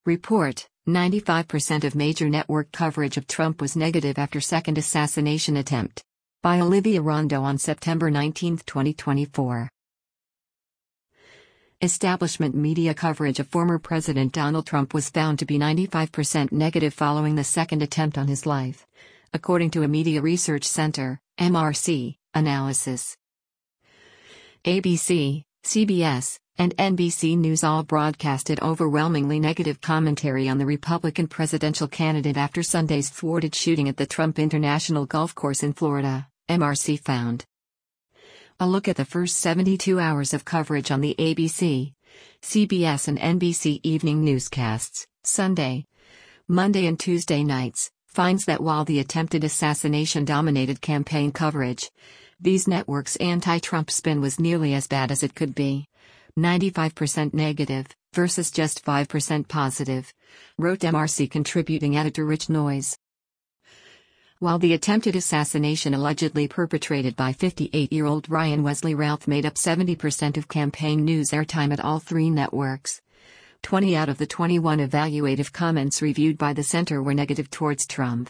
Report: 95% of major network coverage of Trump was negative after second assassination attempt. By Olivia Rondo on September 19, 2024. Establishment media coverage of former President Donald Trump was found to be 95% negative following the second attempt on his life, according to a Media Research Center (MRC) analysis. ABC, CBS, and NBC News all broadcasted overwhelmingly negative commentary on the Republican presidential candidate after Sunday's thwarted shooting at the Trump International Golf Course in Florida, MRC found. A look at the first 72 hours of coverage on the ABC, CBS and NBC evening newscasts, Sunday, Monday and Tuesday nights, finds that while the attempted assassination dominated campaign coverage, these networks' anti-Trump spin was nearly as bad as it could be. 95% negative, versus just 5% positive, wrote MRC contributing editor Rich Noyes. While the attempted assassination allegedly perpetrated by 58-year-old Ryan Wesley Routh made up 70% of campaign news airtime at all three networks, 20 out of the 21 evaluative comments reviewed by the center were negative towards Trump.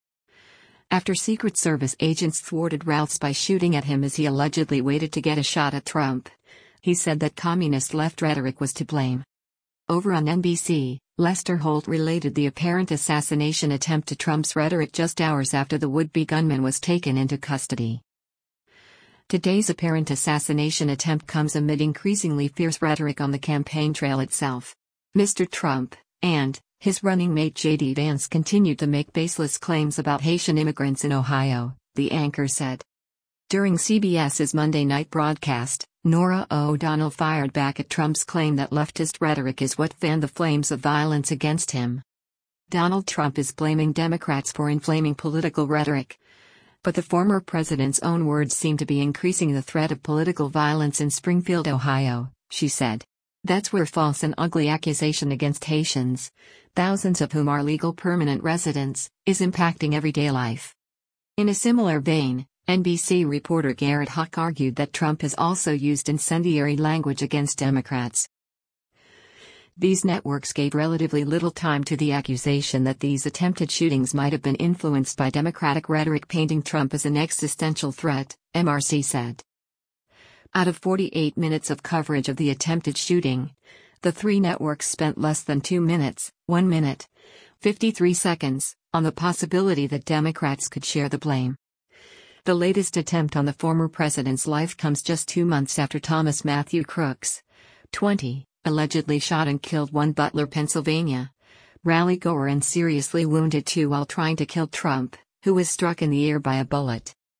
After Secret Service agents thwarted Routh by shooting at him as he allegedly waited to get a shot at Trump, he said that communist left rhetoric was to blame. Over on NBC, Lester Holt related the apparent assassination attempt to Trump's rhetoric just hours after the would-be gunman was taken into custody. Today's apparent assassination attempt comes amid increasingly fierce rhetoric on the campaign trail itself. Mr. Trump, and his running mate J.D. Vance continued to make baseless claims about Haitian immigrants in Ohio, the anchor said. During CBS's Monday night broadcast, Norah O'Donnell fired back at Trump's claim that leftist rhetoric is what fanned the flames of violence against him. Donald Trump is blaming Democrats for inflaming political rhetoric. But the former president's own words seem to be increasing the threat of political violence in Springfield, Ohio, she said. That's where false and ugly accusation against Haitians, thousands of whom are legal permanent residents, is impacting everyday life. In a similar vein, NBC reporter Garrett Huck argued that Trump has also used incendiary language against Democrats. These networks gave relatively little time to the accusation that these attempted shootings might have been influenced by Democratic rhetoric painting Trump as an existential threat, MRC said. Out of 48 minutes of coverage of the attempted shooting, the three networks spent less than 2 minutes, 1 minute, 53 seconds, on the possibility that Democrats could share the blame. The latest attempt on the former president's life comes just 2 months after Thomas Matthew Crooks, 20, allegedly shot and killed one Butler, Pennsylvania rally-goer and seriously wounded two while trying to kill Trump, who was struck in the ear by a bullet.